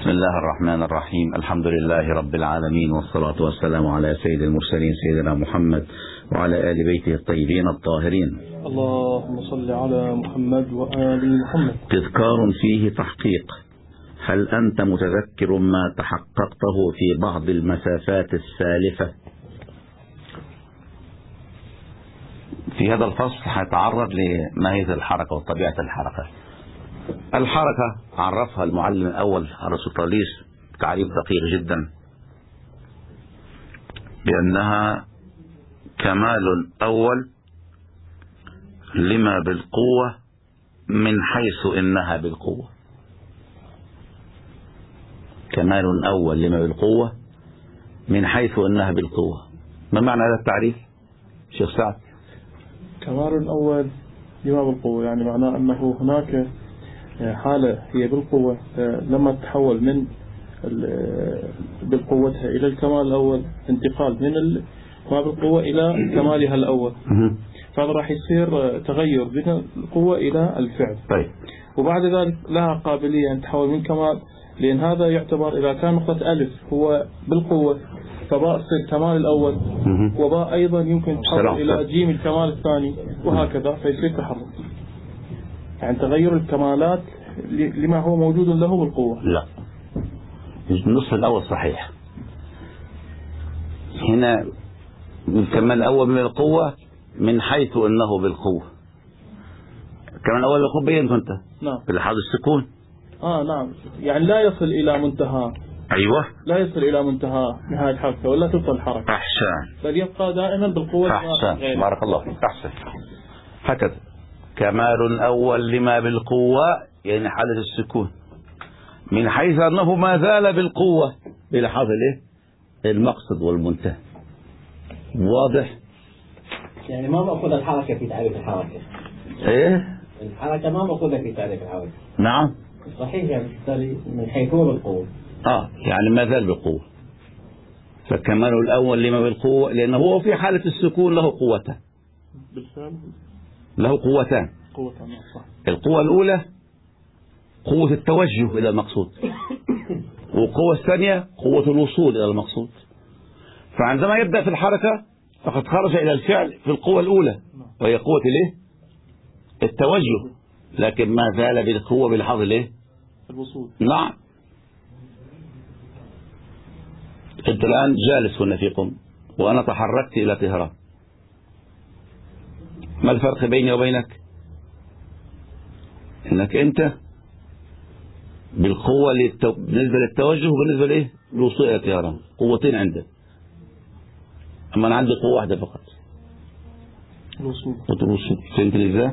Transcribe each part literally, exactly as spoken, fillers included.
بسم الله الرحمن الرحيم. الحمد لله رب العالمين، والصلاة والسلام على سيد المرسلين سيدنا محمد وعلى آل بيته الطيبين الطاهرين. اللهم صل على محمد وآل محمد. تذكار فيه تحقيق. هل أنت متذكر ما تحققته في بعض المسافات السالفة؟ في هذا الفصل هيتعرض لماهية الحركة وطبيعة الحركة. الحركة عرفها المعلم الأول أرسطاطاليس تعريف دقيق جدا بأنها كمال أول لما بالقوة من حيث إنها بالقوة. كمال أول لما بالقوة من حيث إنها بالقوة. ما معنى هذا التعريف شيخ سعد؟ كمال أول لما بالقوة يعني معناه أنه هناك حالة هي بالقوة، لما تتحول من بالقوتها إلى الكمال الأول، انتقال من ما بالقوة إلى كمالها الأول، فهذا راح يصير تغير من القوة إلى الفعل. طيب. وبعد ذلك لها قابلية أن تتحول من كمال، لأن هذا يعتبر إذا كان نقطة ألف هو بالقوة فباء يصير كمال الأول، وباء أيضا يمكن تحول إلى جيم الكمال الثاني، وهكذا فيصير تحرك. يعني تغير الكمالات لما هو موجود له بالقوة. لا، النصف الأول صحيح. هنا الكمال الأول من القوة من حيث أنه بالقوة. الكمال الأول بالقوة بين كنت نعم بالحاضر السكون. آه نعم، يعني لا يصل إلى منتهى. أيوة، لا يصل إلى منتهى نهاية الحركة ولا تبطل الحركة. أحسن. بل يبقى دائما بالقوة. أحسن، بارك الله فيك. أحسن. هكذا كمال أول لما بالقوة يعني حالة السكون من حيث أنه ما زال بالقوة بلحاظ الايه المقصد والمنتهى. واضح؟ يعني ما مأخذ الحركة في تعريف الحركة. ايه الحركة ما مأخذة في تعريف الحركة. نعم صحيح، يعني بالتالي من حيث هو بالقوة. اه يعني ما زال بالقوة. فكمال الأول لما بالقوة لأنه هو في حالة السكون له قوتان. بالفعل له قوتان. قوتان صح. القوة الأولى قوة التوجه إلى المقصود، والقوة الثانية قوة الوصول إلى المقصود. فعندما يبدأ في الحركة فقد خرج إلى الفعل في القوة الأولى وهي قوة الايه التوجه، لكن ما زال بالقوة بلحاظ الايه الوصول. نعم. أنت الآن جالس هنا في قم وأنا تحركت إلى طهران، ما الفرق بيني وبينك؟ انك انت بالقوة للتو... بالنسبة للتوجه وبالنسبة لإيه للوصول إلى طهران، قوتين عندك. أما أنا عندي قوة واحدة فقط، الوصول. قوة الوصول. فهمتني إزاي؟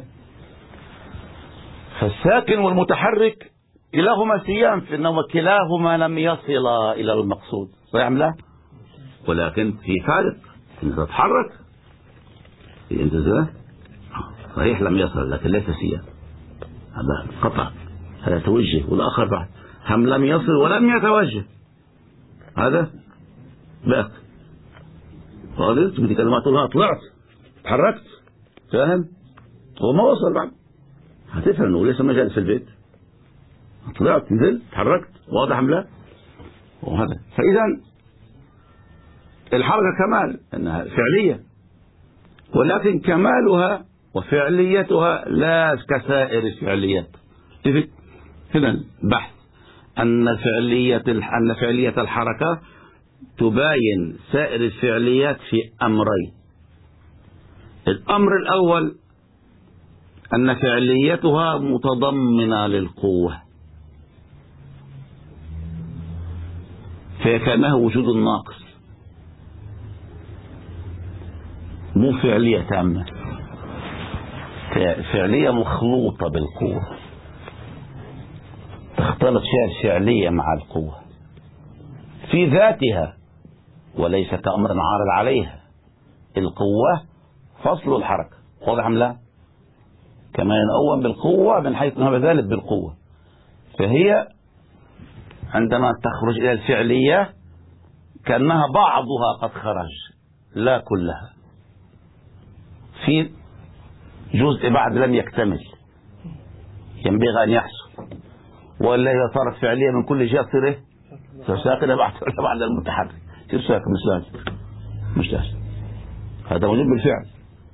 فالساكن والمتحرك كلاهما سيان في أنهما كلاهما لم يصلا إلى المقصود، صحيح لا؟ ولكن في فارق، أنت تتحرك أنت إزاي؟ صحيح لم يصل لكن ليس سيان، هذا قطع، هذا توجه. والآخر بعد هم لم يصل ولم يتوجه، هذا بقى قادرت بدي كلمات الله طلعت تحركت، فاهم؟ هو ما وصل بعد، هتفهم انه ليس ما جالس في البيت، طلعت نزلت تحركت، واضح ام لا؟ وهذا فإذا الحركة كمال انها فعلية، ولكن كمالها وفعليتها لا كسائر الفعليات. هنا البحث أن فعلية أن فعلية الحركة تباين سائر الفعليات في أمرين. الأمر الأول أن فعليتها متضمنة للقوة، فكأنه وجود ناقص، مو فعلية تامة، فعلية مخلوطة بالقوة، تختلط فيها الفعلية مع القوة في ذاتها وليس كأمر عارض عليها. القوة فصل الحركة، واضح أم لا؟ كما ينقوم بالقوة من حيث أنها بذلك بالقوة، فهي عندما تخرج إلى الفعلية كأنها بعضها قد خرج لا كلها، في جزء بعد لم يكتمل ينبغي أن يحصل، ولا إذا صارت فعلية من كل جهة تصير إيه؟ تصير ساكنة بعد بعد المتحرك تصير ساكن مش لازم مش لازم هذا موجود بالفعل.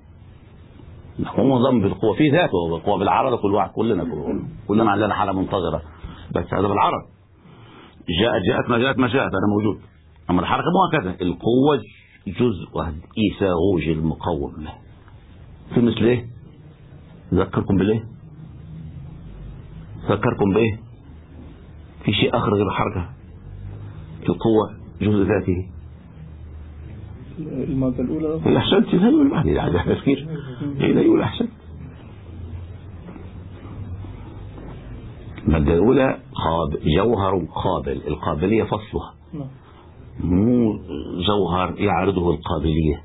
هو نظام بالقوة في ذاته بالقوة بالعرض كل واحد كلنا كلنا عندنا حالة منتظرة بس هذا بالعرض جاءت جاءت ما جاءت ما جاءت أنا موجود. أما الحركة مو هكذا القوة جزء إيساغوج المقوم له في مثل إيه؟ ذكركم بالإيه؟ ذكركم بإيه؟ في شيء آخر غير الحركة القوة جزء ذاته. المادة الأولى هي أحسنت هي الأولى يعني تفكير هي الأولى أحسنت. المادة الأولى خاب جوهر قابل القابلية فصلها مو جوهر يعرضه القابلية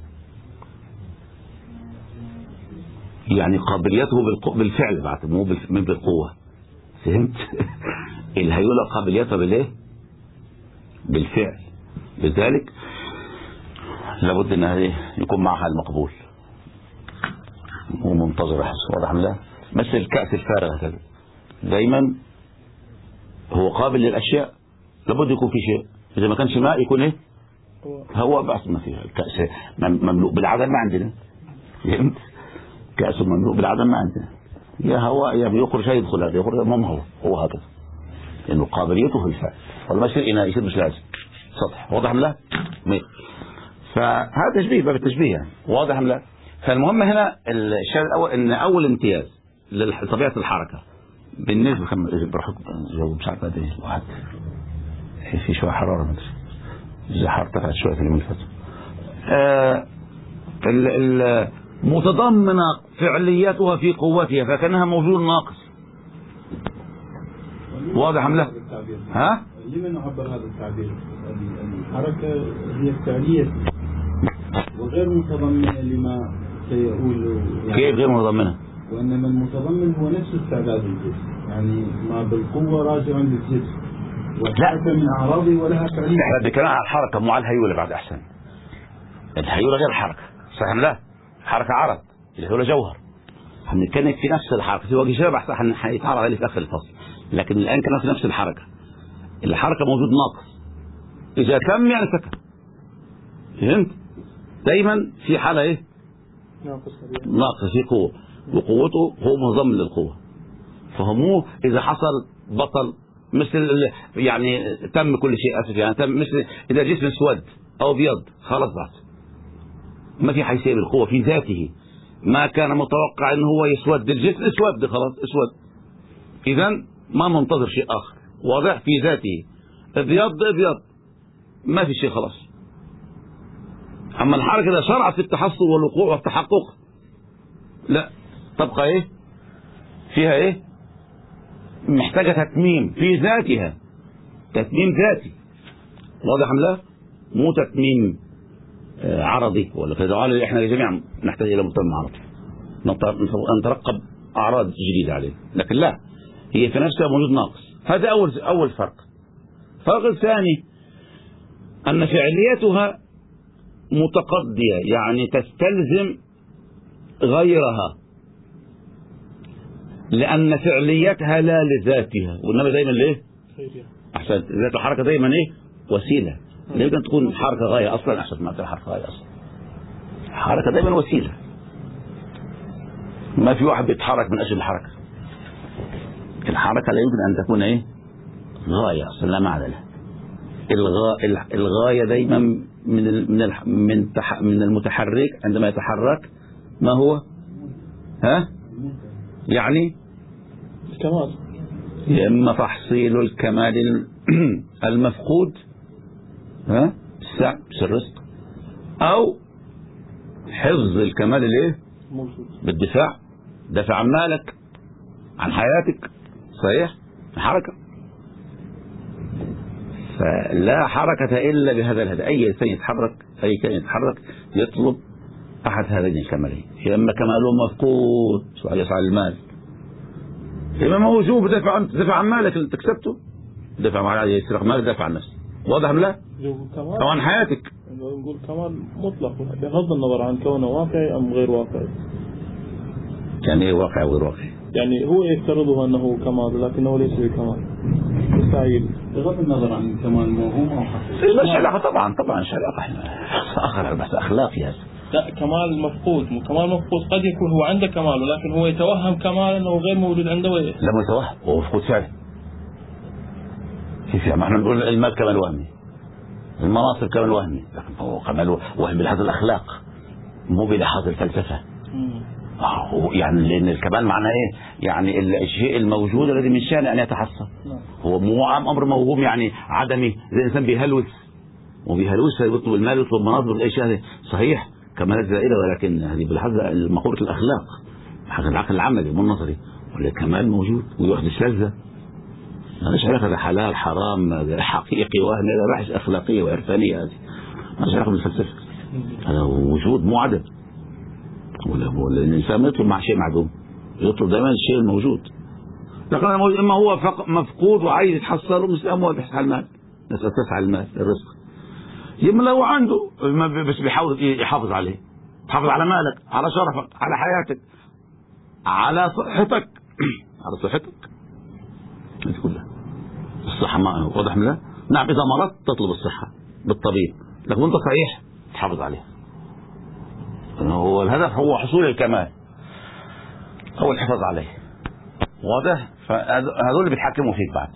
يعني قابليته بالفعل بعد مو بالقوة فهمت؟ الهيولة قابليتها بالايه؟ بالفعل. لذلك لابد ان يكون معها المقبول ومنتظر حسن واضح لا مثل الكأس الفارغ هكذا دايما هو قابل للأشياء لابد يكون في شيء إذا ما كانش ماء يكون ايه هو بأس ما فيها. الكأس مملوء بالعدم ما عندنا فهمت؟ كأس مملوء بالعدم ما عندنا يا هواء يا بيخرج شيء يدخل هذا يخرج ما هو هو هكذا لأنه قابليته في الفعل ولا ما يصير إناء يصير مش لازم سطح واضح لا فهذا تشبيه باب التشبيه يعني واضح لا. فالمهم هنا الشيء الأول إن أول امتياز لطبيعة الحركة بالنسبة كم براحتكم جو مش عارف قد ايه واحد في شوية حرارة ما ادري زي حرارة ارتفعت شوية في اليوم اللي فات. آه متضمنة فعلياتها في قوتها فكانها موجود ناقص واضح أم لا؟ ها؟ لمن نعبر هذا التعبير؟ الحركة هي فعلية وغير متضمنة لما سيقول يعني كيف غير متضمنة؟ وإنما المتضمن هو نفس استعداد الجسم يعني ما بالقوة راجعا للجسم والحركة من أعراضه ولها فعلية. احنا بنتكلم عن الحركة مو على الهيولة بعد أحسن. الهيولة غير الحركة صحيح أم لا؟ حركة عرض الهيولة جوهر هنتكلم في نفس الحركة في وجه شبه هيتعرض عليه في آخر الفصل لكن الآن كان في نفس الحركة. الحركة موجود ناقص إذا تم يعني سكن فهمت؟ دايما في حالة إيه؟ ناقص في قوة وقوته هو منظم للقوة فهموه إذا حصل بطل مثل يعني تم كل شيء أسف يعني تم مثل إذا جسم اسود أو ابيض خلاص بعد ما في حيثية بالقوة في ذاته ما كان متوقع إنه هو يسود الجسم اسود خلاص اسود إذا ما منتظر شيء آخر واضح في ذاته ابيض ابيض ما في شيء خلاص. أما الحركة إذا شرعت في التحصل والوقوع والتحقق لا تبقى إيه فيها إيه محتاجة تتميم في ذاتها تتميم ذاتي واضح أم لا مو تتميم عرضي ولا كذا احنا جميعا نحتاج إلى متمم عرضي نترقب أعراض جديدة عليه لكن لا هي في نفسها موجود ناقص. هذا أول أول فرق. الفرق الثاني أن فعليتها متقضية يعني تستلزم غيرها لأن فعليتها لا لذاتها وإنما دايما ليه أحسن ذات الحركة دايما إيه وسيلة لا يمكن تكون حركة غاية أصلا أحسن ما تكون حركة غاية أصلا الحركة دايما وسيلة ما في واحد بيتحرك من أجل الحركة. الحركة لا يمكن أن تكون إيه غاية أصلا لا معنى لها. الغا... الغاية دايما من ال... من ال... من, تح... من المتحرك عندما يتحرك ما هو ها يعني الكمال يا إما تحصيل الكمال المفقود ها السعي الرزق أو حفظ الكمال الايه بالدفاع دافع عن مالك عن حياتك صحيح الحركة. فلا حركة إلا بهذا الهدف. أي إنسان يتحرك أي كان يتحرك يطلب أحد هذين الكمالين يا إما كماله مفقود ويسعى المال إما موجود دافع عن دافع عن مالك اللي تكسبته دافع عن يسرق مالك دافع عن نفسك واضح أم لا؟ أو عن حياتك. نقول كمال مطلق بغض النظر عن كونه واقعي أم غير واقعي. يعني إيه واقعي وغير واقعي؟ يعني هو يفترضه أنه كمال لكنه ليس بكمال سائل بغض النظر عن الكمال موهوم أو حقيقي. لا علاقة طبعا طبعا مش علاقة آخر بس أخلاقي هذا. لا كمال مفقود، كمال مفقود قد يكون هو عنده كمال ولكن هو يتوهم كمال أنه غير موجود عنده. لا ما يتوهم، هو مفقود فعلا. كيف يعني؟ ما احنا نقول المال كمال وهمي، المناصب كمال وهمي، لكن هو كمال وهمي بلحاظ الأخلاق مو بلحاظ الفلسفة. آه يعني لأن الكمال معناه إيه؟ يعني الشيء الموجود الذي من شأنه أن يتحصل. هو مو أمر موهوم يعني عدمي، زي الإنسان بيهلوس وبيهلوس يطلب المال يطلب مناصب والأشياء هذه صحيح كمالات زائدة، ولكن هذه بلحاظ مقولة الأخلاق، بلحاظ العقل العملي مو النظري، والكمال موجود ويحدث لذة. مالش علاقة بحلال حرام حقيقي وهمي، هذا بحث أخلاقية وعرفانية، هذه مالش علاقة بالفلسفة. هذا وجود مو عدم. ولا الإنسان ما يطلب مع شيء معدوم، يطلب دائما الشيء الموجود. لكن إما هو مفقود وعايز يتحصله، مثل أموال بيحث على المال، الناس تسعى المال الرزق. يما لو عنده بس بيحاول يحافظ عليه، تحافظ على مالك، على شرفك، على حياتك، على صحتك على صحتك هذه كلها. الصحة ما واضح من لا؟ نعم إذا مرضت تطلب الصحة بالطبيب، لكن وانت صحيح تحافظ عليها. هو الهدف هو حصول الكمال، هو الحفاظ عليه. واضح؟ فهذول اللي بيتحكموا فيك بعد.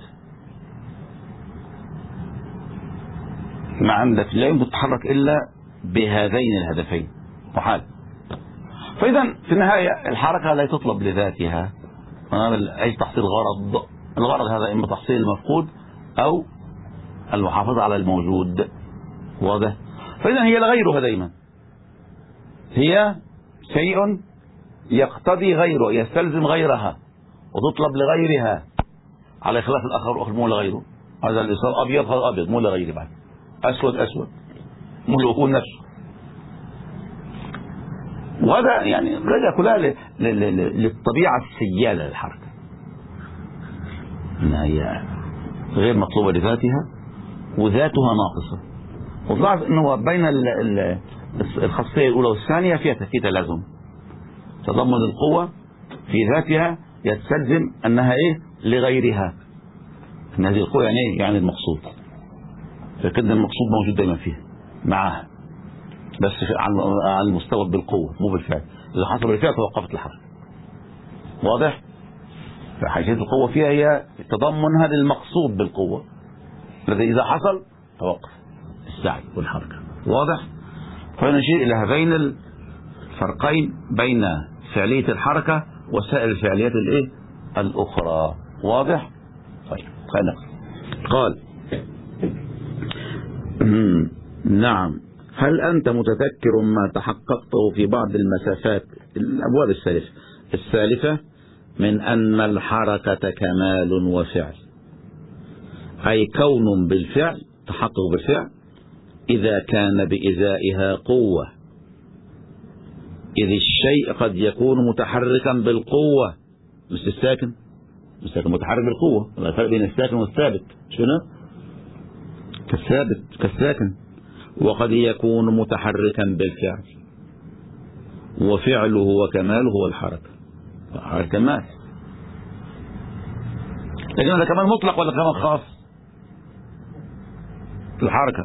ما عندك لا يمكن تتحرك إلا بهذين الهدفين، محال. فإذا في النهاية الحركة لا تطلب لذاتها، أي تحصيل غرض. الغرض هذا إما تحصيل المفقود أو المحافظة على الموجود. واضح؟ فإذا هي لغيرها دائما، هي شيء يقتضي غيره، يستلزم غيرها وتطلب لغيرها، على خلاف الآخر والآخر مو لغيره. هذا الإنسان أبيض هذا أبيض مو لغيره، بعد أسود أسود مو يكون نفسه. وهذا يعني رجع كلها للطبيعة السيالة للحركة، إنها هي غير مطلوبة لذاتها وذاتها ناقصة. وطلعت إنه بين الخاصية الأولى والثانية فيها في تلازم. تضمن القوة في ذاتها يستلزم أنها إيه لغيرها، أن هذه القوة يعني إيه؟ يعني المقصود، فكده المقصود موجود دائما فيها معها، بس على المستوى بالقوة مو بالفعل. إذا حصل بالفعل توقفت الحركة. واضح؟ فحاجة القوة فيها هي تضمنها للمقصود بالقوة الذي إذا حصل توقف السعي والحركة. واضح؟ فنشير إلى هذين الفرقين بين فعلية الحركة وسائر الفعليات الإيه الأخرى. واضح؟ طيب خلينا قال نعم. هل أنت متذكر ما تحققته في بعض المسافات الأبواب السالفة السالفة من أن الحركة كمال وفعل، أي كون بالفعل، تحقق بالفعل إذا كان بإزائها قوة، إذ الشيء قد يكون متحركا بالقوة مثل الساكن. الساكن متحرك بالقوة، لا فرق بين الساكن والثابت. شنو؟ كالثابت كالساكن. وقد يكون متحركا بالفعل، وفعله وكماله هو الحركة. هذا كمال، لكن هذا كمال مطلق ولا كمال خاص؟ الحركة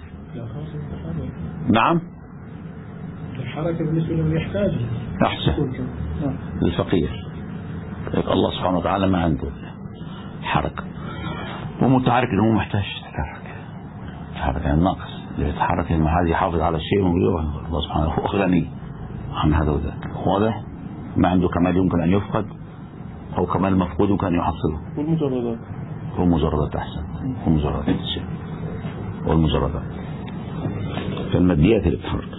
نعم الحركة بالنسبة له يحتاج أحسن الفقير. الله سبحانه وتعالى ما عنده حركة، ومتحرك إنه محتاج يتحرك. الحركة يعني ناقص، يتحرك إنه هذا يحافظ على الشيء ويقول الله سبحانه هو غني عن هذا وذاك. واضح؟ ما عنده كمال يمكن أن يفقد، أو كمال مفقود يمكن أن يحصله. والمجردات والمجردات أحسن، والمجردات الشيء والمجردات فالماديات اللي بتتحرك.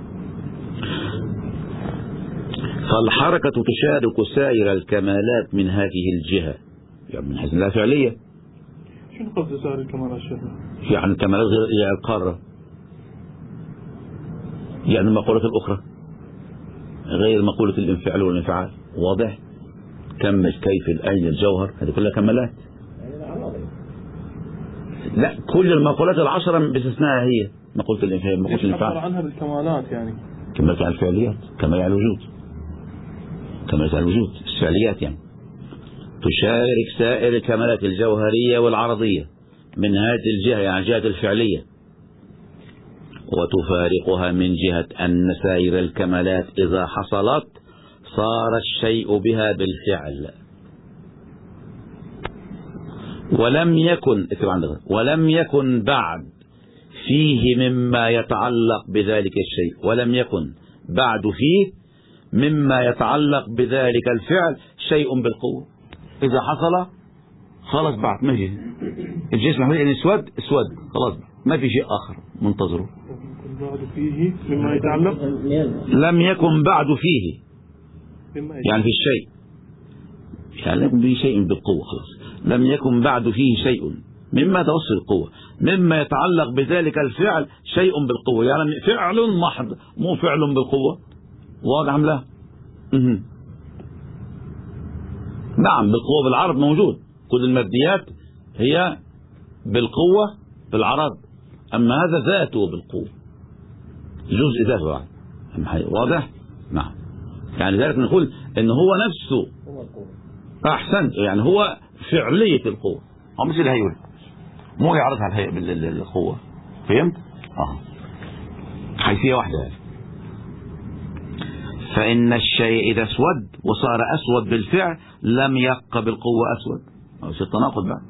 فالحركة تشارك سائر الكمالات من هذه الجهة، يعني من حيث لا فعلية. شنو قصد سائر الكمالات الشرعية؟ يعني الكمالات غير القارة، يعني المقولة الأخرى غير مقولة الانفعال والانفعال. واضح؟ كم كيف الأين الجوهر، هذه كلها كمالات. لا كل المقولات العشرة باستثناء هي مقولة الانفعال مقولة الانفعال عنها بالكمالات، يعني كمالات على الفعليات، كمال على الوجود، كمالات على الوجود الفعليات يعني. تشارك سائر الكمالات الجوهرية والعرضية من هذه الجهة، يعني جهة الفعلية، وتفارقها من جهة أن سائر الكمالات إذا حصلت صار الشيء بها بالفعل، ولم يكن ولم يكن بعد فيه مما يتعلق بذلك الشيء ولم يكن بعد فيه مما يتعلق بذلك الفعل شيء بالقوة. إذا حصل خلاص بعد ما في الجسم محمود يعني اسود اسود خلاص ما في شيء آخر منتظره. بعد فيه مما يتعلق لم يكن بعد فيه يعني في الشيء يعني لم يكن شيء بالقوة خلاص، لم يكن بعد فيه شيء مما توصل القوة مما يتعلق بذلك الفعل شيء بالقوة، يعني فعل محض مو فعل بالقوة. واضح أم لا؟ نعم بالقوة بالعرض موجود، كل الماديات هي بالقوة بالعرض، أما هذا ذاته بالقوة جزء ذاته. واضح؟ نعم. يعني ذلك نقول إن هو نفسه أحسن، يعني هو فعلية القوة، هو مش الهيئة مو يعرضها الهيئة بالقوة. فهمت؟ آه. حيثية واحدة. فإن الشيء إذا اسود وصار أسود بالفعل لم يبق بالقوة أسود، أو شيء تناقض بعد.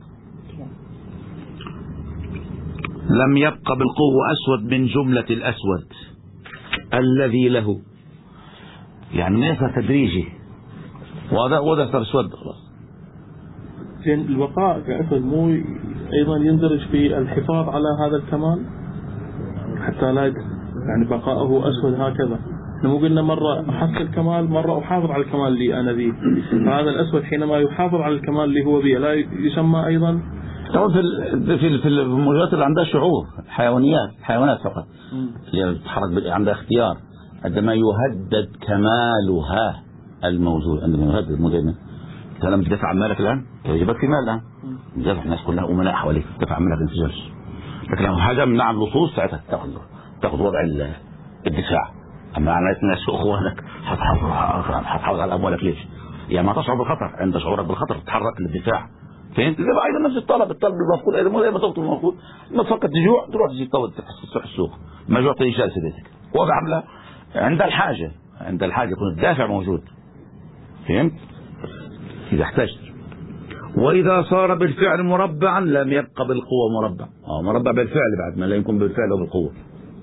لم يبق بالقوة أسود من جملة الأسود الذي له، يعني ليس تدريجي. وهذا وهذا صار اسود خلاص. لأن البقاء كأسود مو أيضا يندرج في الحفاظ على هذا الكمال حتى لا يعني بقاءه أسود هكذا. مو قلنا مرة أحصل الكمال مرة أحافظ على الكمال اللي أنا به، فهذا الأسود حينما يحافظ على الكمال اللي هو به لا يسمى أيضا طبعا في في في الموجودات اللي عندها شعور، حيوانيات حيوانات فقط اللي تتحرك عندها اختيار، عندما يهدد كمالها الموجود، عندما يهدد مدينة انت لما تدافع عن مالك الآن يجبك في مال الآن تدافع الناس كلها أمناء حواليك تدافع عن مالك ما تنفجرش، لكن لو حاجة من نعم لصوص ساعتها تاخذ تاخذ وضع الدفاع. أما على الناس أخوانك هتحافظ على أموالك ليش؟ يعني ما تشعر بالخطر، عند شعورك بالخطر تتحرك للدفاع. فهمت؟ زي ما أيضا نفس الطلب الطلب المفقود أيضا مو زي ما تفطر المفقود، ما تفكر تجوع تروح تجي تطول تروح السوق، ما جوع تجي جالس بيتك. واضح عمله عند الحاجة، عند الحاجة يكون الدافع موجود. فهمت؟ إذا احتجت. وإذا صار بالفعل مربعا لم يبقى بالقوة مربع. اه مربع بالفعل بعد ما لا يكون بالفعل وبالقوة.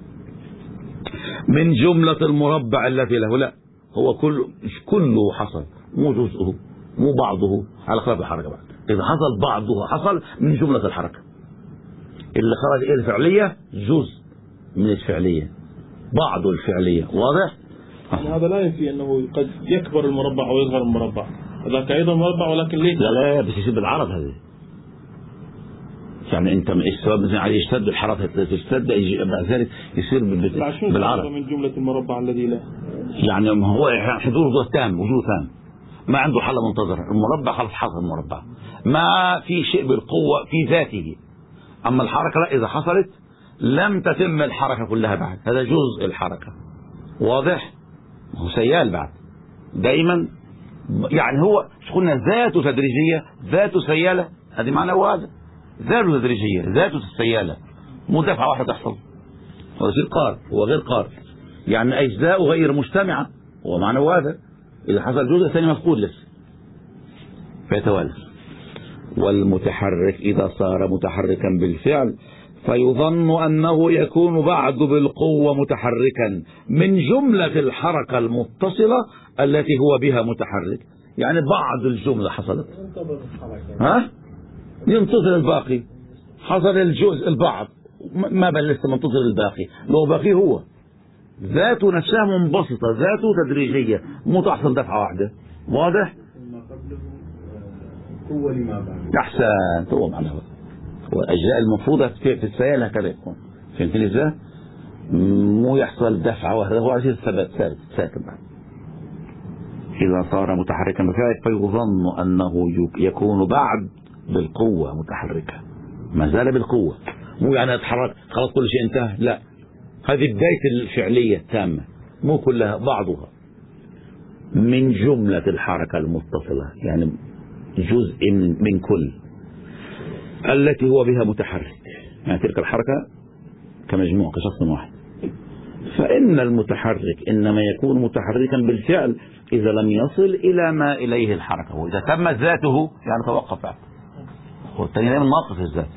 من جملة المربع التي له، لا هو كله مش كله حصل، مو جزءه مو بعضه على خلاف الحركة بعد. إذا حصل بعضه حصل من جملة الحركة اللي خرج إلى الفعلية جزء من الفعلية بعض الفعلية. واضح؟ يعني هذا لا ينفي أنه قد يكبر المربع ويظهر المربع، ذاك أيضا مربع ولكن ليه؟ لا لا بس يصير بالعرض هذه. يعني انت السبب مثلا عليه يشتد الحركه تشتد بعد ذلك يصير بالعرض من جمله المربع الذي له، يعني هو حضور تام وجود تام ما عنده حل منتظر. المربع خلص حصل المربع ما في شيء بالقوه في ذاته، اما الحركه لا إذا حصلت لم تتم الحركه كلها بعد، هذا جزء الحركه. واضح؟ هو سيال بعد دائما، يعني هو قلنا ذاته تدريجيه ذاته سياله، هذه معنى هذا ذاته تدريجية ذاته السيالة، مو دفعة واحدة تحصل. هو يصير قار هو غير قار، يعني أجزاء غير مجتمعة، هو معنى هذا إذا حصل جزء ثاني مفقود لسه فيتوالى. والمتحرك إذا صار متحركا بالفعل فيظن أنه يكون بعد بالقوة متحركا من جملة الحركة المتصلة التي هو بها متحرك، يعني بعض الجملة حصلت ها ينتظر الباقي، حصل الجزء البعض ما بل لسه منتظر الباقي، لو باقي هو ذاته نفسها منبسطة ذاته تدريجية مو تحصل دفعة واحدة. واضح؟ ما قبله قوة لما بعده. أحسن هو معناه هو الأجزاء المفروضة في السيال هكذا يكون. فهمتني ازاي؟ مو يحصل دفعة واحدة، هو عشان ثبات ثابت ساكن بعد. إذا صار متحركا بفعل فيظن أنه يكون بعد بالقوة متحركة، ما زال بالقوة، مو يعني يتحرك خلاص كل شيء انتهى، لا هذه بداية الفعلية التامة مو كلها بعضها من جملة الحركة المتصلة، يعني جزء من كل التي هو بها متحرك، يعني تلك الحركة كمجموع كشخص واحد. فإن المتحرك إنما يكون متحركا بالفعل إذا لم يصل إلى ما إليه الحركة، وإذا تمت ذاته يعني توقف عنه، والتاني دائما ناقص الذات.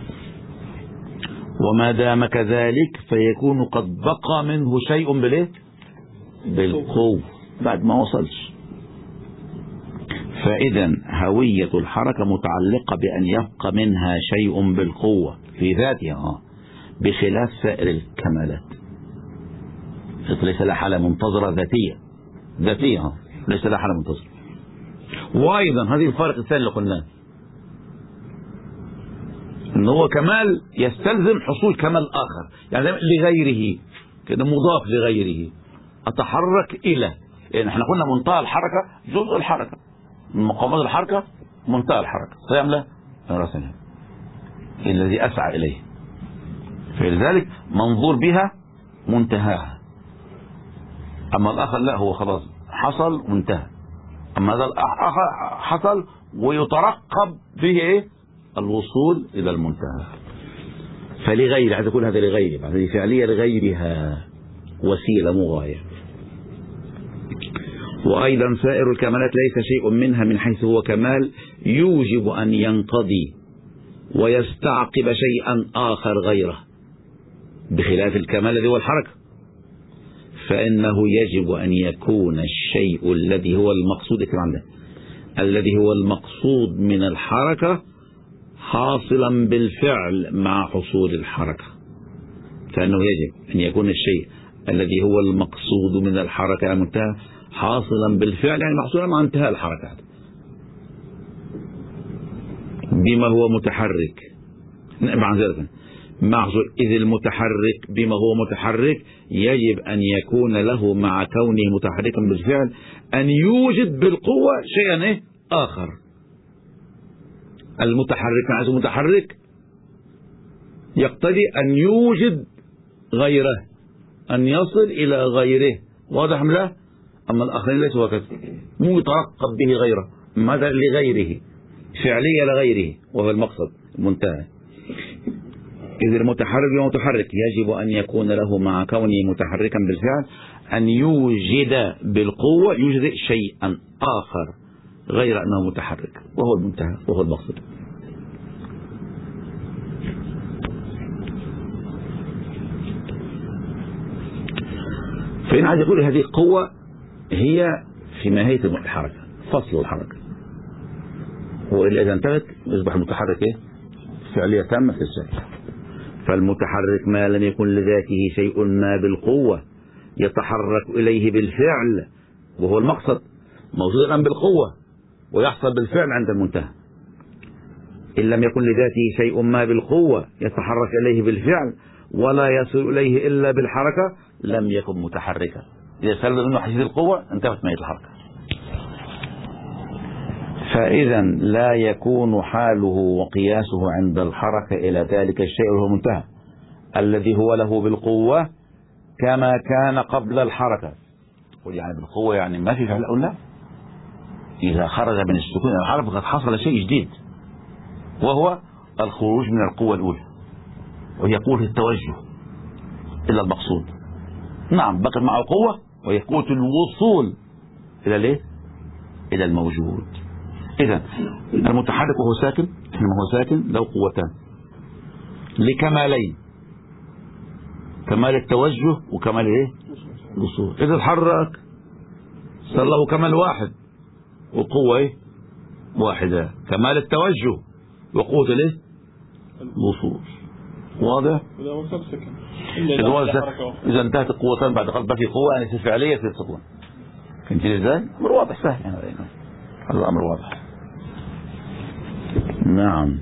وما دام كذلك فيكون قد بقى منه شيء بالايه؟ بالقوة بعد ما وصلش. فإذا هوية الحركة متعلقة بأن يبقى منها شيء بالقوة في ذاتها، بخلاف سائر الكمالات. ليس لها حالة منتظرة ذاتية ذاتية ليس لها حالة منتظرة. وأيضا هذه الفرق الثاني اللي قلناه، إن هو كمال يستلزم حصول كمال آخر، يعني لغيره كده، مضاف لغيره، أتحرك إلى، يعني احنا قلنا منتهى الحركة جزء الحركة، من مقامات الحركة منتهى الحركة سيعمل رأسنا الذي أسعى إليه، فلذلك منظور بها منتهاها. أما الآخر لا، هو خلاص حصل وانتهى. أما هذا الآخر حصل ويترقب به إيه؟ الوصول إلى المنتهى. فلغير، عايز أقول هذا لغير، هذه فعلية لغيرها، وسيلة مغاية. وأيضا سائر الكمالات ليس شيء منها من حيث هو كمال يوجب أن ينقضي ويستعقب شيئا آخر غيره، بخلاف الكمال الذي هو الحركة، فإنه يجب أن يكون الشيء الذي هو المقصود عنده الذي هو المقصود من الحركة حاصلا بالفعل مع حصول الحركة. فإنه يجب أن يكون الشيء الذي هو المقصود من الحركة المنتهى حاصلا بالفعل، يعني محصولا مع انتهاء الحركة بما هو متحرك مع ذلك محصول. إذ المتحرك بما هو متحرك يجب أن يكون له مع كونه متحركا بالفعل أن يوجد بالقوة شيئا إيه؟ آخر. المتحرك مع متحرك يقتضي أن يوجد غيره، أن يصل إلى غيره، واضح أم لا؟ أما الآخرين ليسوا هكذا، مو يترقب به غيره، ماذا لغيره، فعلية لغيره، وهو المقصد المنتهى. إذ المتحرك والمتحرك يجب أن يكون له مع كونه متحركا بالفعل أن يوجد بالقوة يوجد شيئا آخر غير أنه متحرك، وهو المنتهى وهو المقصد. فإن عايز يقول هذه القوة هي في ماهية الحركة، فصل الحركة، وإلا إذا انتهت يصبح المتحرك إيه؟ فعلية تامة في الشيء. فالمتحرك ما لم يكن لذاته شيء ما بالقوة يتحرك إليه بالفعل، وهو المقصد موجود الآن بالقوة ويحصل بالفعل عند المنتهى. إن لم يكن لذاته شيء ما بالقوة يتحرك إليه بالفعل ولا يصل إليه إلا بالحركة لم يكن متحركا. إذا سلب منه حيز القوة انتهت ماهية الحركة. فإذا لا يكون حاله وقياسه عند الحركة إلى ذلك الشيء وهو المنتهى الذي هو له بالقوة كما كان قبل الحركة. يعني بالقوة يعني ما في فعل أو لا، إذا خرج من السكون إلى الحركة فقد حصل شيء جديد، وهو الخروج من القوة الأولى، وهي قوة التوجه إلى المقصود. نعم بقي معه قوة وهي قوة الوصول إلى ليه؟ إلى الموجود. إذا المتحرك وهو ساكن، حينما هو ساكن له قوتان لكمالين، كمال التوجه وكمال ايه؟ الوصول. إذا تحرك صار له كمال واحد وقوة ايه؟ واحدة، كمال التوجه وقوة الايه؟ الوصول. واضح؟ إذا انتهت القوتان بعد قلب في قوة يعني فعلية في السكون. فهمت ازاي؟ أمر واضح سهل يعني، هذا الأمر واضح. نعم.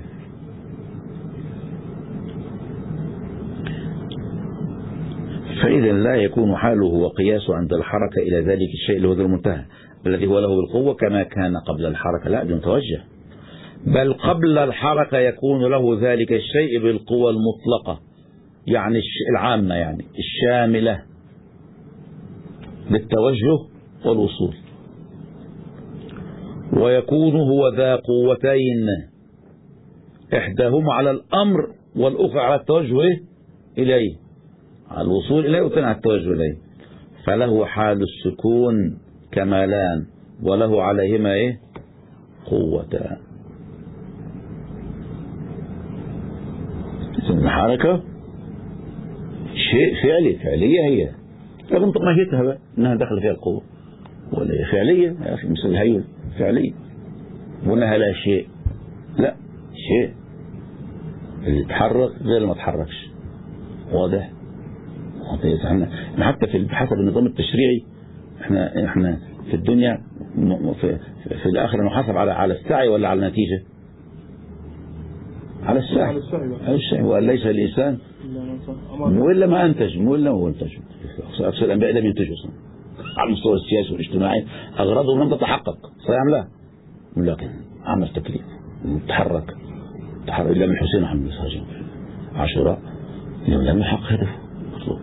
فإذا لا يكون حاله وقياسه عند الحركة إلى ذلك الشيء اللي هو ذو المنتهى الذي هو له بالقوة كما كان قبل الحركة، لا دون توجه، بل قبل الحركة يكون له ذلك الشيء بالقوة المطلقة، يعني العامة، يعني الشاملة للتوجه والوصول. ويكون هو ذا قوتين إحداهما على الأمر والأخرى على التوجه إليه، على الوصول إليه والثاني على التوجه إليه، فله حال السكون كمالان وله عليهما إيه قوتان. الحركة شيء فعلي، فعلية هي، طب انت ماهيتها بقى انها دخل فيها القوة، ولا هي فعلية يا اخي، مثل هي فعلية، وانها لا شيء، لا شيء اللي يتحرك غير اللي ما تحركش، واضح؟ احنا حتى في حسب النظام التشريعي احنا احنا في الدنيا في, في الاخره نحاسب على على السعي ولا على النتيجة؟ على السعي، على السعي. وقال ليس الإنسان وإلا ما أنتج، وإلا هو أنتج. أكثر الأنبياء لم ينتجوا على المستوى السياسي والاجتماعي، أغراضهم لم تتحقق، صحيح لا؟ لكن عمل تكليف، تحرك تحرك إلا من حسين محمد الساجن عاشوراء لم يحقق هدفه مطلوب.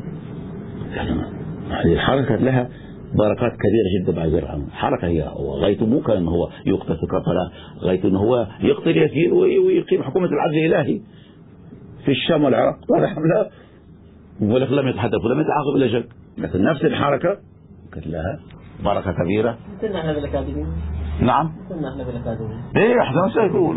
هذه الحركة لها بركات كبيرة جدا بعد ذلك. حركة هي غايته مو كان هو يقتل في كربلاء، غايته انه هو يقتل يزيد ويقيم حكومة العدل الإلهي في الشام والعراق، لا ولكن لم يتحدث ولم يتعاقب إلا جد. لكن نفس الحركة كانت لها بركة كبيرة. كنا احنا بالأكاديمية. نعم كنا احنا بالأكاديمية. ايه احنا سيقول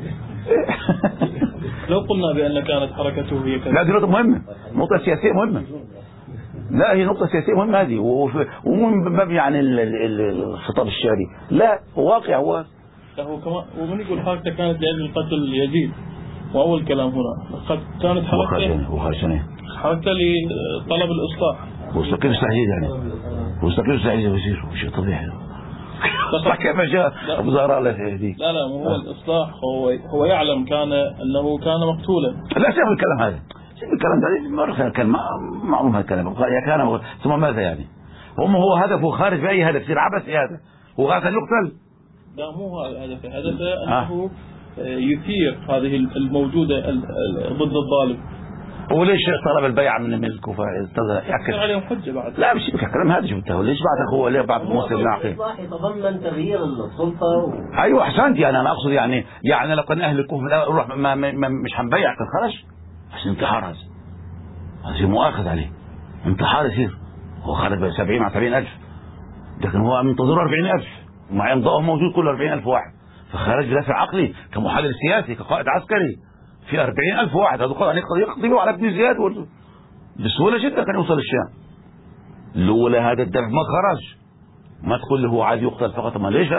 لو قلنا بأن كانت حركته هي كانت، لا دي نقطة مهمة، نقطة سياسية مهمة. لا هي نقطة سياسية مهمة هذه، ومن باب يعني الخطاب الشعري، لا واقع هو. هو كمان ومن يقول حركته كانت لأجل قتل يزيد، وأول كلام هنا قد كانت حركته حركته لطلب الإصلاح واستقيم السعيد، يعني واستقيم السعيد يا وزير شيء طبيعي. صح كما جاء أبو زهراء الله يهديه. لا لا هو الإصلاح، هو هو يعلم كان أنه كان مقتولا. لا شوف الكلام هذا، شوف الكلام ده مرة كان معلوم هالكلام يا كان ثم ماذا يعني؟ هم هو هدفه خارج بأي هدف، يصير عبث هذا، هو غاية يقتل. لا مو هذا هدفه، هدفه أنه يثير هذه الموجودة ضد الظالم. وليش طلب البيع من الكوفة؟ يأكد عليهم حجة بعد. لا مش الكلام هذا شفته، ليش بعد هو ليه بعد موسى بن عقيل؟ الإصلاح يتضمن تغيير السلطة و... أيوة أحسنت، يعني أنا أقصد يعني يعني لو كان أهل الكوفة روح ما ما مش هنبيع كان خرج، عشان انتحار هذا، هذا مؤاخذ عليه، انتحار يصير، هو خرج ب سبعين على سبعين ألف، لكن هو منتظر أربعين ألف ومع إمضائه موجود كل أربعين ألف واحد، فخرج بدافع عقلي كمحلل سياسي كقائد عسكري في أربعين ألف واحد، هذا قال يقضي يقضي على ابن زياد بسهولة جدا كان يوصل الشام. لولا هذا الدفع ما خرج، ما تقول له هو عايز يقتل فقط، ما ليش؟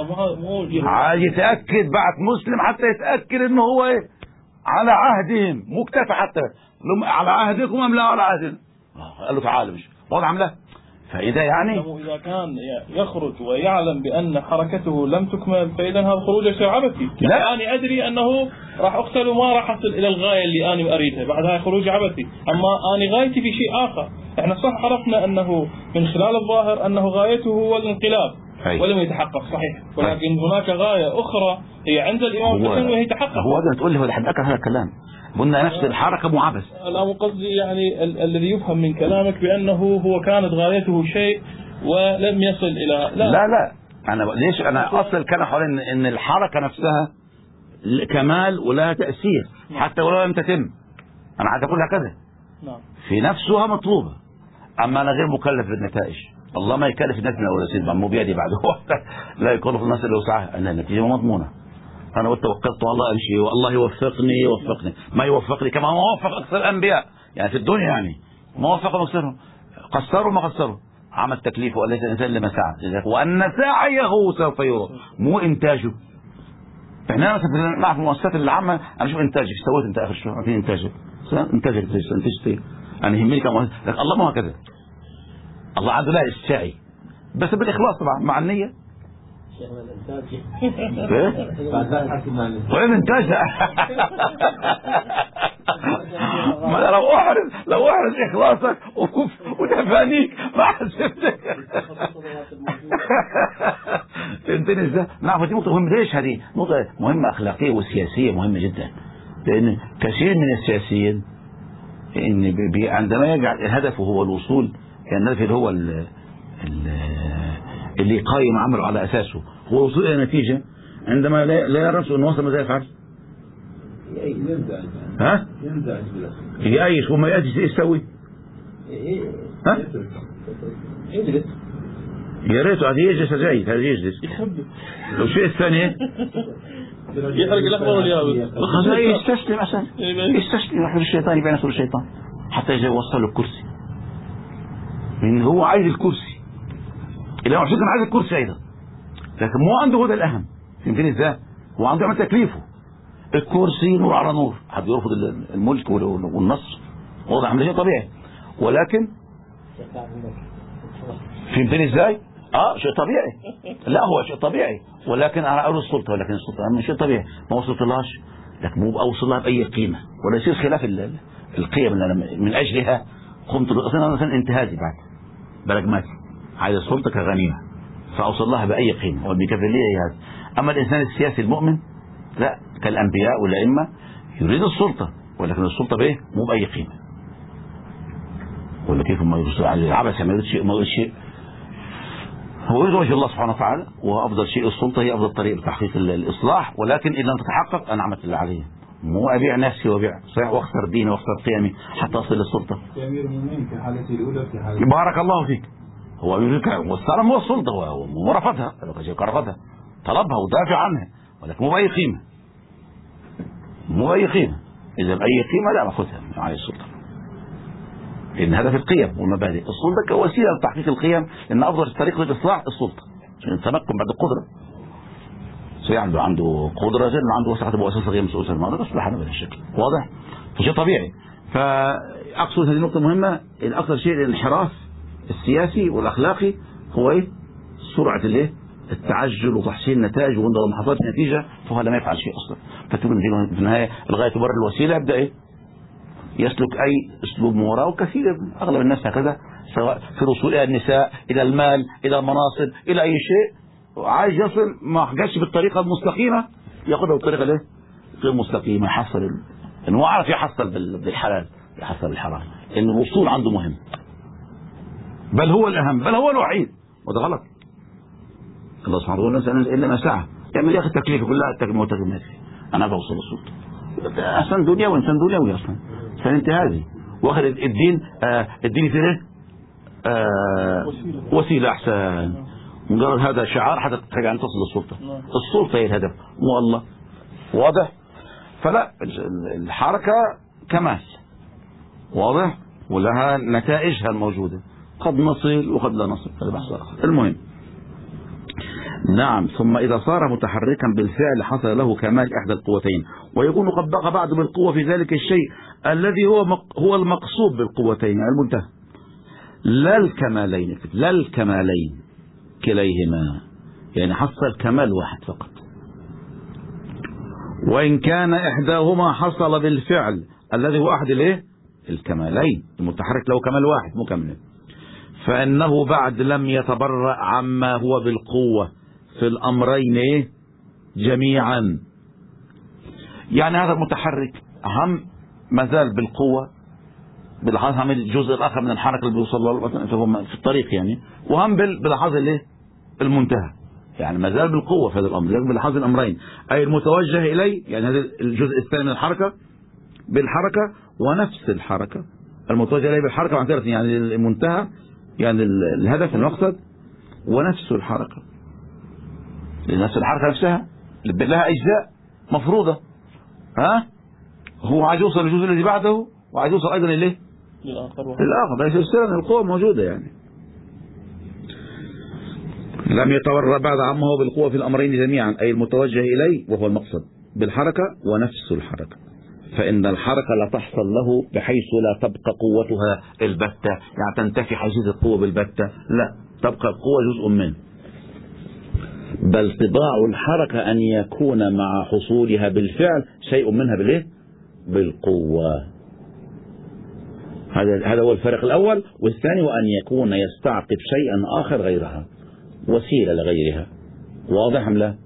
عايز يتأكد بعد مسلم حتى يتأكد انه هو ايه على عهدهم، مكتفى حتى على عهدكم ام لا على عهدنا. قال له تعال مش واضح عمله. فإذا يعني إذا كان يخرج ويعلم بأن حركته لم تكمل، فإذا هذا خروج شيء عبثي. لا أنا أدري أنه راح أقتل وما راح أصل إلى الغاية اللي أنا أريدها، بعد هاي خروج عبثي. أما أنا غايتي في شيء آخر. إحنا صح عرفنا أنه من خلال الظاهر أنه غايته هو الانقلاب ولم يتحقق، صحيح، ولكن هناك غاية أخرى هي عند الإمام الحسن وهي تحقق. هو هذا تقول لي هو لحد أكثر هذا الكلام، قلنا نفس الحركة مو عبث. لا مو قصدي يعني ال الذي يفهم من كلامك بأنه هو كانت غايته شيء ولم يصل إلى لا لا, لا. أنا ليش أنا أصل الكلام حوالين إن الحركة نفسها كمال ولها تأثير حتى ولو لم تتم. أنا عايز أقول هكذا نعم. في نفسها مطلوبة، أما أنا غير مكلف بالنتائج. الله ما يكلف الناس من أول سيد مو بيدي بعد وقت، لا يكلف الناس إلا وسعها، أن النتيجة مضمونة. أنا قلت توكلت على الله أمشي والله يوفقني يوفقني، ما يوفقني كما ما وفق أكثر الأنبياء يعني في الدنيا، يعني ما وفقهم أكثرهم، قصروا ما قصروا، عمل تكليفه وليس الإنسان لما سعى، وأن سعيه سوف يرى مو إنتاجه. إحنا مثلا نعرف المؤسسات العامة أنا شوف إنتاجك سويت أنت آخر شهر في إنتاجك إنتاجك إنتاجك أنا يهمني كم، لكن الله ما هكذا، الله عنده لا السعي بس بالإخلاص طبعا مع النية. وين انتاج؟ ما لو احرز لو احرز اخلاصك وكف وتفانيك ما حسبتك. فهمتني ازاي؟ نعم دي نقطة مهمة. ليش هذه نقطة مهمة أخلاقية وسياسية مهمة جدا، لأن كثير من السياسيين إن عندما يجعل هدفه هو الوصول، يعني الهدف اللي هو ال ال اللي قايم عمله على أساسه هو وصول إلى نتيجة عندما لا يرى نفسه أنه وصل ماذا يفعل؟ ينزعج. ها؟ ينزعج يعيش وما يأتي ايش يسوي؟ ها؟ يجلس. يا ريته هذه يجلس جيد، هذا يجلس. لو شيء الثاني يحرق الأخضر واليابس. خلاص يستسلم عشان يستسلم يحضر الشيطان يبين نفسه الشيطان حتى يجي يوصل له الكرسي. لأن هو عايز الكرسي. إلا هو شكرا عايز الكرسي أيضا. لكن مو عنده هو ده الأهم. فهمتني إزاي؟ هو عنده يعمل تكليفه. الكرسي نور على نور، حد يرفض الملك والنصر، واضح عمل شيء طبيعي. ولكن فهمتني ازاي؟ اه شيء طبيعي. لا هو شيء طبيعي، ولكن انا اقول السلطه، ولكن السلطه من شيء طبيعي ما وصلتلهاش، لكن مو اوصل لها باي قيمه، ولا يصير خلاف القيم اللي انا من اجلها قمت اصلا انتهازي بعد براجماتي، عايز السلطه كغنيمه فاوصل لها باي قيمه، والبكفر لي هذا. اما الانسان السياسي المؤمن لا، كالانبياء والائمه يريد السلطه، ولكن السلطه بايه؟ مو باي قيمه. ولا كيف ما يرسل على العبث ما يريد شيء ما يريد شيء هو يريد وجه الله سبحانه وتعالى، وافضل شيء السلطه هي افضل طريق لتحقيق الاصلاح، ولكن ان لم تتحقق انا عملت اللي علي، مو ابيع نفسي وابيع صحيح واخسر ديني واخسر قيمي حتى اصل للسلطه. امير المؤمنين في حالته الاولى في حالته بارك الله فيك، هو يريد والسلام هو السلطه هو رفضها، رفضها طلبها ودافع عنها، ولكن مو باي قيمه، مو باي قيمه. اذا باي قيمه لا باخذها على السلطه، لأن هدف القيم والمبادئ. السلطة كوسيلة لتحقيق القيم، لأن أفضل طريق للإصلاح السلطة عشان التمكن بعد القدرة. سي عنده عنده قدرة غير عنده وسعة مؤسسة غير مسؤولة ما نقدر نصلحها بهذا الشكل، واضح؟ فشيء طبيعي. فأقصد هذه النقطة مهمة، الأكثر شيء الانحراف السياسي والأخلاقي هو إيه؟ سرعة الإيه؟ التعجل وتحصيل نتائج، وإذا ما حصلت نتيجة فهو لم يفعل شيء أصلا. فتكون في النهاية الغاية تبرر الوسيلة، يبدأ إيه؟ يسلك أي أسلوب من وراءه. كثير أغلب الناس هكذا، سواء في الوصول إلى النساء، إلى المال، إلى المناصب، إلى أي شيء، عايز يصل ما جاش بالطريقة المستقيمة ياخذها بالطريقة الايه؟ غير مستقيمة، يحصل إنه هو عارف يحصل بالحلال يحصل بالحرام، إن الوصول عنده مهم، بل هو الأهم، بل هو الوحيد، وده غلط. الله سبحانه وتعالى الناس إلا ما سعى، يعمل يا أخي التكليف كلها التكليف فيه، أنا بوصل السلطة، أصلا دنيا وإنسان دنيوي أصلا كان انتهازي، واخد الدين آه الدين في ايه؟ آه وسيله احسن، مجرد هذا شعار حتى ترجع ان تصل للسلطه، السلطه هي الهدف مو الله، واضح؟ فلا الحركه كمال، واضح؟ ولها نتائجها الموجوده، قد نصل وقد لا نصل، هذا بحث اخر. المهم نعم. ثم إذا صار متحركا بالفعل حصل له كمال إحدى القوتين، ويكون قد بقى بعد بالقوة في ذلك الشيء الذي هو هو المقصود بالقوتين المنتهى، لا الكمالين، لا الكمالين كليهما، يعني حصل كمال واحد فقط، وإن كان إحداهما حصل بالفعل الذي هو أحد الايه؟ الكمالين، المتحرك له كمال واحد مو كاملين، فإنه بعد لم يتبرأ عما هو بالقوة في الأمرين جميعا. يعني هذا المتحرك هم مازال بالقوة بالحظ، هم الجزء الآخر من الحركة اللي بيوصل له في الطريق يعني، وهم بالحظ اللي المنتهى، يعني مازال بالقوة في هذا الأمر، لكن بالحظ الأمرين، أي المتوجه إليه، يعني هذا الجزء الثاني من الحركة بالحركة، ونفس الحركة المتوجه إليه بالحركة، يعني المنتهى يعني الهدف المقصد، ونفس الحركة، لنفس الحركة نفسها اللي لها أجزاء مفروضة، ها هو عايز يوصل للجزء الذي بعده، وعايز يوصل أيضا إليه للآخر، ليس السلسلة القوة موجودة يعني. لم يتورع بعد عما هو بالقوة في الأمرين جميعا، أي المتوجه إليه وهو المقصد بالحركة ونفس الحركة، فإن الحركة لا تحصل له بحيث لا تبقى قوتها البتة، يعني تنتفي حيثية القوة بالبتة، لا، تبقى القوة جزء منه، بل طباع الحركة أن يكون مع حصولها بالفعل شيء منها بالإيه؟ بالقوة. هذا هذا هو الفرق الأول. والثاني وأن يكون يستعقب شيئا آخر غيرها، وسيلة لغيرها، واضح أم لا؟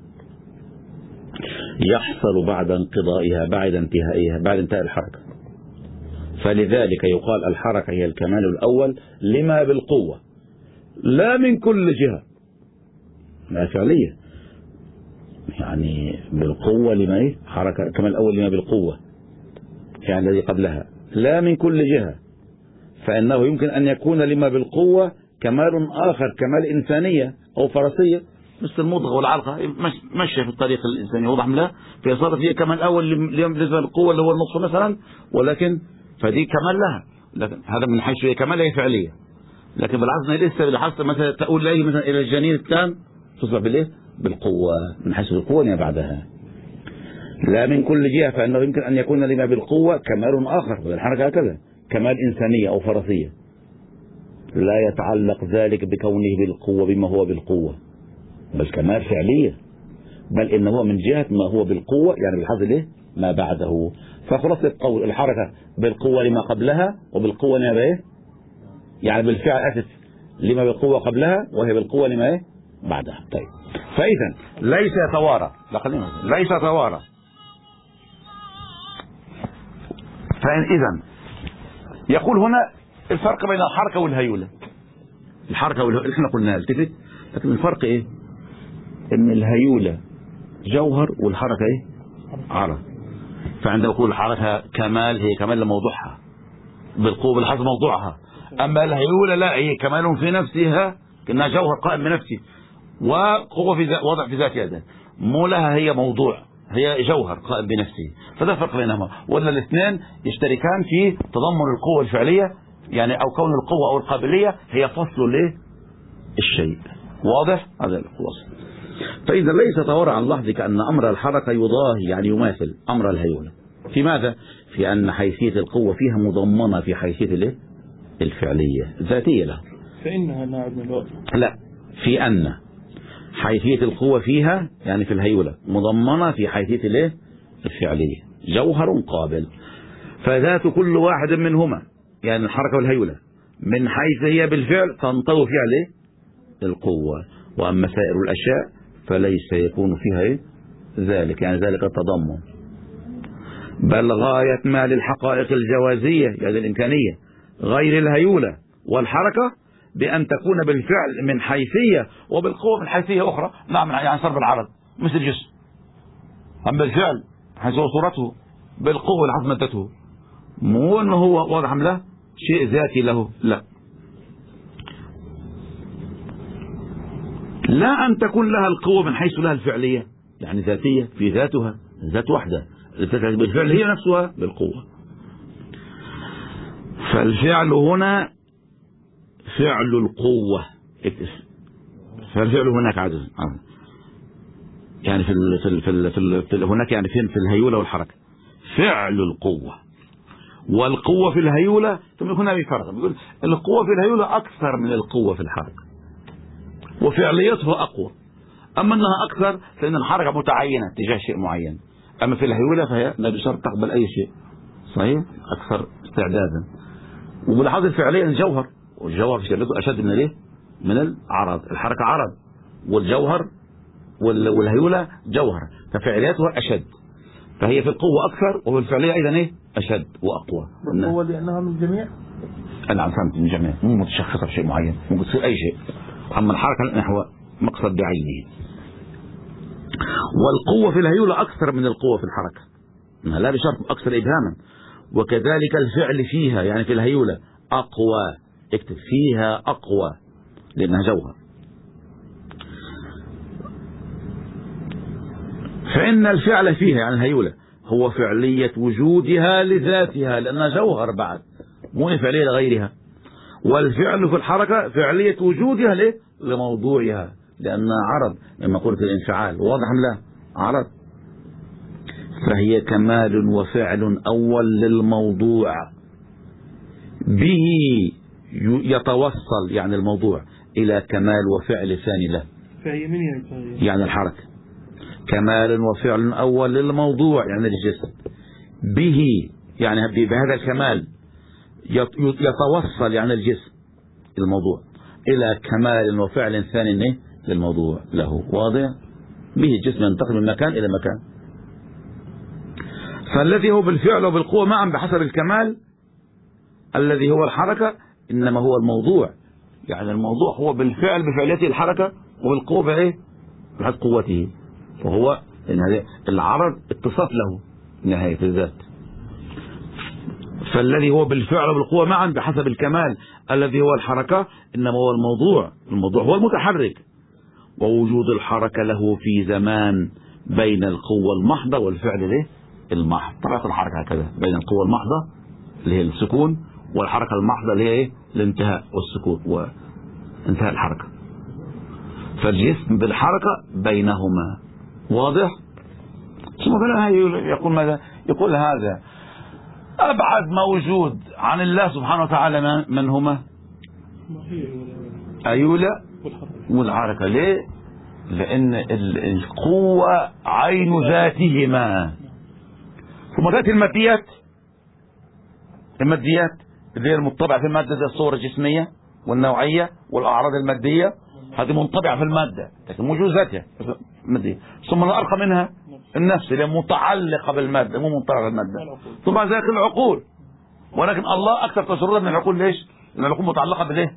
يحصل بعد انقضائها، بعد انتهائها، بعد انتهاء الحركة. فلذلك يقال الحركة هي الكمال الأول لما بالقوة، لا من كل جهة، ما فعلية، يعني بالقوة لما إيه حركة كما الأول لما بالقوة يعني الذي قبلها، لا من كل جهة، فإنه يمكن أن يكون لما بالقوة كمال آخر، كمال إنسانية أو فرسية، مثل المضغة والعلقة مشي في الطريق الإنساني، واضح لا؟ فصارت هي كمال أول بالنسبة للقوة اللي هو النصف مثلا، ولكن فدي كمال لها، لكن هذا من حيث هي كمال هي فعلية. لكن بالعكس لسه بالحصة مثلا تقول لي مثلا إلى الجنين التام تصبح بالإيه؟ بالقوة، من حيث القوة لما بعدها، لا من كل جهة، فإنه يمكن أن يكون لما بالقوة كمال آخر، والحركة هكذا كمال إنسانية أو فرسية، لا يتعلق ذلك بكونه بالقوة بما هو بالقوة، بل كمال فعلية، بل إنه هو من جهة ما هو بالقوة يعني بالحظ له ما بعده. فخلاصة القول الحركة بالقوة لما قبلها وبالقوة لما إيه يعني بالفعل أسف لما بالقوة قبلها وهي بالقوة لما إيه بعدها. طيب فإذا ليس يتوارى، ليس يتوارى. فإن إذن يقول هنا الفرق بين الحركة والهيولة، الحركة والهيولة احنا قلنا التفت، لكن الفرق ايه؟ ان الهيولة جوهر والحركة ايه؟ عرض. فعندما يقول الحركة كمال هي كمال لموضوعها بالقوة بالحظ موضوعها، اما الهيولة لا هي كمال في نفسها كأنها جوهر قائم بنفسه وقوة في وضع في ذاتها، ده مو لها هي موضوع، هي جوهر قائم بنفسه. فده الفرق بينهما، ولا الاثنين يشتركان في تضمن القوة الفعلية يعني او كون القوة او القابلية هي فصل له الشيء. واضح؟ هذا الخلاصة. فإذا ليس تورع عن لحظك أن أمر الحركة يضاهي يعني يماثل أمر الهيولة في ماذا؟ في أن حيثية القوة فيها مضمنة في حيثية الفعلية الذاتية له. فإنها نائب من الوقت. لا، في أن حيثية القوة فيها يعني في الهيولة مضمنة في حيثية الايه الفعلية، جوهر قابل، فذات كل واحد منهما يعني الحركة والهيولة من حيث هي بالفعل تنطوي فيها الايه القوة، وأما سائر الأشياء فليس يكون فيها إيه؟ ذلك يعني ذلك التضمن، بل غاية ما للحقائق الجوازية يعني الإمكانية غير الهيولة والحركة بأن تكون بالفعل من حيثية وبالقوة من حيثية أخرى. نعم يعني صار بالعرض مثل الجسم، أما بالفعل حيث هو صورته بالقوة العظم مدته، مو أنه هو واضح له شيء ذاتي له، لا لا أن تكون لها القوة من حيث لها الفعلية يعني ذاتية في ذاتها ذات واحدة بالفعل هي نفسها بالقوة. فالفعل هنا فعل القوة، فالفعل هناك عجز يعني في ال في ال في, ال في, ال في ال هناك يعني فين في الهيولة والحركة فعل القوة، والقوة في الهيولة ثم هنا بفرق، بيقول القوة في الهيولة أكثر من القوة في الحركة وفعليتها أقوى، أما أنها أكثر فإن الحركة متعينة تجاه شيء معين، أما في الهيولة فهي لا بشرط تقبل أي شيء، صحيح أكثر استعدادا. وبالحظ الفعلية الجوهر، والجوهر في شكلته أشد من الايه من العرض، الحركة عرض والجوهر والهيولة جوهر، ففعلياتها أشد، فهي في القوة أكثر وفي الفعلية أيضا ايه أشد وأقوى. القوة لأنها من الجميع؟ نعم فهمت، من الجميع، مو متشخصة في شيء معين، ممكن تصير أي شيء، أما الحركة نحو مقصد بعينه. والقوة في الهيولة أكثر من القوة في الحركة، لا بشرط أكثر إبهاما، وكذلك الفعل فيها يعني في الهيولة أقوى، اكتب فيها أقوى لأنها جوهر. فإن الفعل فيها يعني الهيولة هو فعلية وجودها لذاتها لأنها جوهر بعد، مو فعلية لغيرها، والفعل في الحركة فعلية وجودها ليه؟ لموضوعها لأنها عرض، لما قلت الانفعال واضح لا عرض، فهي كمال وفعل أول للموضوع به يتوصل يعني الموضوع إلى كمال وفعل ثاني له، فهي من يعني الحركة كمال وفعل أول للموضوع يعني الجسم، به يعني بهذا الكمال يتوصل يعني الجسم الموضوع إلى كمال وفعل ثاني للموضوع له، واضح؟ به الجسم ينتقل من مكان إلى مكان، فالذي هو بالفعل وبالقوة معا بحسب الكمال الذي هو الحركة إنما هو الموضوع، يعني الموضوع هو بالفعل بفعليته الحركة وبالقوة بإيه بحد قوته، وهو العرض اتصف له نهاية الذات. فالذي هو بالفعل وبالقوة معا بحسب الكمال الذي هو الحركة، إنما هو الموضوع الموضوع هو المتحرك، ووجود الحركة له في زمان بين القوة المحضة والفعل له المحض. طبعا الحركة هكذا بين القوة المحضة اللي هي السكون والحركة المحضة اللي هي ايه؟ الانتهاء والسكون وانتهاء الحركة. فالجسم بالحركة بينهما، واضح؟ ثم يقول ماذا؟ يقول هذا أبعد موجود عن الله سبحانه وتعالى من هما؟ أيولى والحركة. ليه؟ لأن القوة عين ذاتهما. ثم تأتي الماديات، الماديات اللي هي المطبعة في المادة زي الصور الجسمية والنوعية والأعراض المادية، هذه منطبعة في المادة لكن موجود ذاتها مادية. ثم الأرقى منها النفس اللي هي متعلقة بالمادة مو منطبعة بالمادة. ثم ذلك العقول، ولكن الله أكثر تسردا من العقول. ليش؟ لأن العقول متعلقة بالإيه؟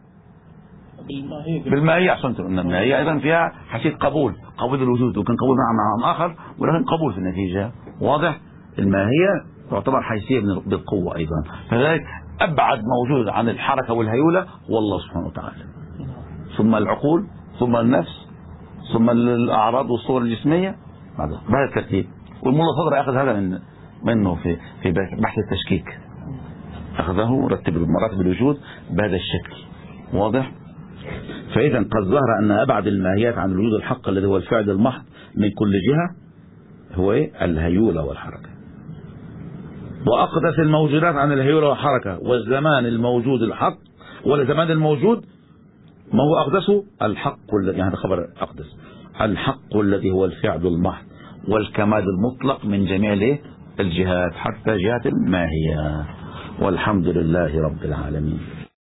بالماهية. أحسنت. الماهية أيضا فيها حشية قبول، قبول الوجود، وكان قبول مع مع آخر ولكن قبول في النتيجة. واضح؟ الماهية تعتبر حيثية بالقوة أيضا. فذلك أبعد موجود عن الحركة والهيولة هو الله سبحانه وتعالى، ثم العقول، ثم النفس، ثم الأعراض والصور الجسمية بهذا الترتيب. والملا صدر أخذ هذا من منه في في بحث التشكيك، أخذه رتب مراتب الوجود بهذا الشكل. واضح؟ فإذا قد ظهر أن أبعد الماهيات عن الوجود الحق الذي هو الفعل المحض من كل جهة هو إيه؟ الهيولة والحركة. وأقدس الموجودات عن الهيولة والحركة والزمان الموجود الحق والزمان الموجود ما هو أقدسه؟ الحق الذي يعني خبر أقدس، الحق الذي هو الفعل المحض والكمال المطلق من جميع الجهات حتى جهة الماهية. والحمد لله رب العالمين.